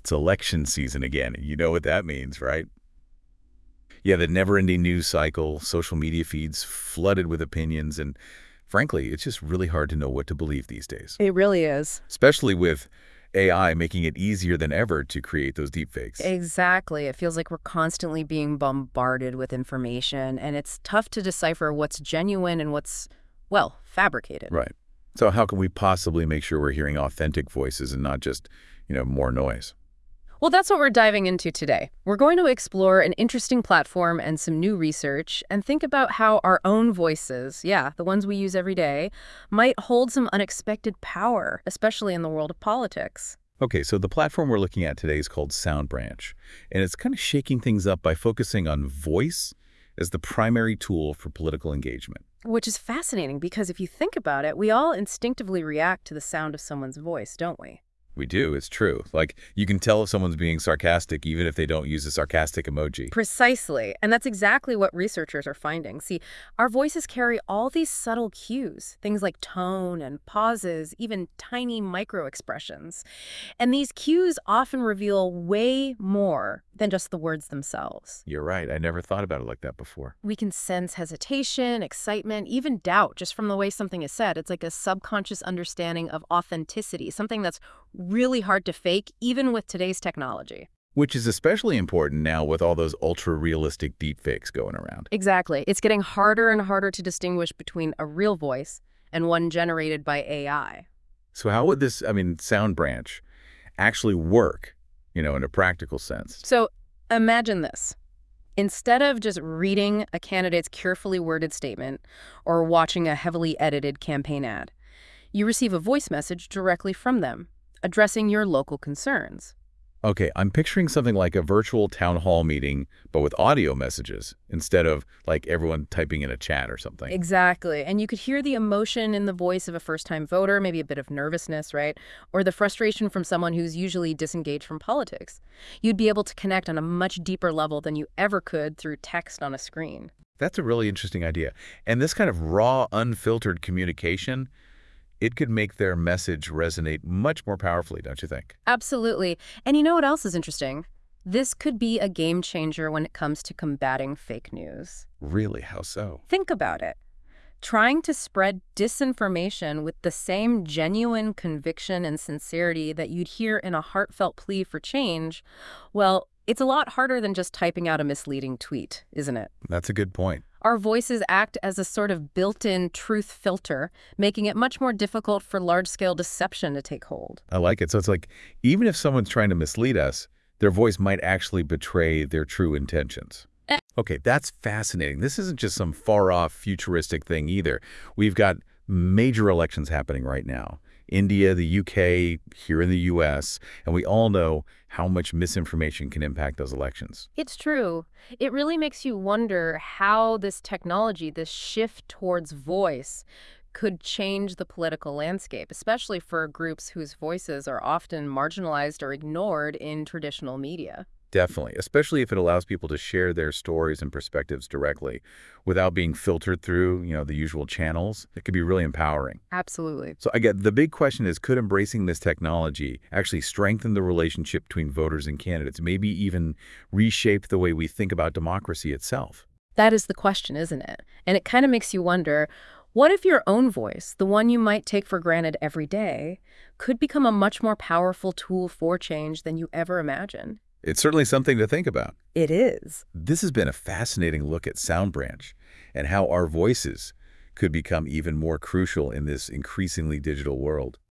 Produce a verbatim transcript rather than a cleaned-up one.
It's election season again. You know what that means, right? Yeah, the never-ending news cycle, social media feeds flooded with opinions, and frankly, it's just really hard to know what to believe these days. It really is. Especially with A I making it easier than ever to create those deepfakes. Exactly. It feels like we're constantly being bombarded with information, and it's tough to decipher what's genuine and what's, well, fabricated. Right. So how can we possibly make sure we're hearing authentic voices and not just, you know, more noise? Well, that's what we're diving into today. We're going to explore an interesting platform and some new research and think about how our own voices, yeah, the ones we use every day, might hold some unexpected power, especially in the world of politics. Okay, so the platform we're looking at today is called SoundBranch, and it's kind of shaking things up by focusing on voice as the primary tool for political engagement. Which is fascinating because if you think about it, we all instinctively react to the sound of someone's voice, don't we? We do, it's true. Like, you can tell if someone's being sarcastic even if they don't use a sarcastic emoji. Precisely. And that's exactly what researchers are finding. See, our voices carry all these subtle cues, things like tone and pauses, even tiny micro expressions. And these cues often reveal way more than just the words themselves. You're right. I never thought about it like that before. We can sense hesitation, excitement, even doubt just from the way something is said. It's like a subconscious understanding of authenticity, something that's really hard to fake, even with today's technology. Which is especially important now with all those ultra-realistic deepfakes going around. Exactly. It's getting harder and harder to distinguish between a real voice and one generated by A I. So how would this, I mean, SoundBranch actually work, you know, in a practical sense? So imagine this. Instead of just reading a candidate's carefully worded statement or watching a heavily edited campaign ad, you receive a voice message directly from them, addressing your local concerns. Okay, I'm picturing something like a virtual town hall meeting, but with audio messages instead of like everyone typing in a chat or something. Exactly. And you could hear the emotion in the voice of a first-time voter, maybe a bit of nervousness, right? Or the frustration from someone who's usually disengaged from politics. You'd be able to connect on a much deeper level than you ever could through text on a screen. That's a really interesting idea. And this kind of raw, unfiltered communication, it could make their message resonate much more powerfully, don't you think? Absolutely. And you know what else is interesting? This could be a game changer when it comes to combating fake news. Really? How so? Think about it. Trying to spread disinformation with the same genuine conviction and sincerity that you'd hear in a heartfelt plea for change, well, it's a lot harder than just typing out a misleading tweet, isn't it? That's a good point. Our voices act as a sort of built-in truth filter, making it much more difficult for large-scale deception to take hold. I like it. So it's like, even if someone's trying to mislead us, their voice might actually betray their true intentions. Eh. Okay, that's fascinating. This isn't just some far-off futuristic thing either. We've got major elections happening right now. India, the U K, here in the U S, and we all know how much misinformation can impact those elections. It's true. It really makes you wonder how this technology, this shift towards voice, could change the political landscape, especially for groups whose voices are often marginalized or ignored in traditional media. Definitely, especially if it allows people to share their stories and perspectives directly without being filtered through, you know, the usual channels. It could be really empowering. Absolutely. So I get the big question is, could embracing this technology actually strengthen the relationship between voters and candidates, maybe even reshape the way we think about democracy itself? That is the question, isn't it? And it kind of makes you wonder, what if your own voice, the one you might take for granted every day, could become a much more powerful tool for change than you ever imagined? It's certainly something to think about. It is. This has been a fascinating look at SoundBranch and how our voices could become even more crucial in this increasingly digital world.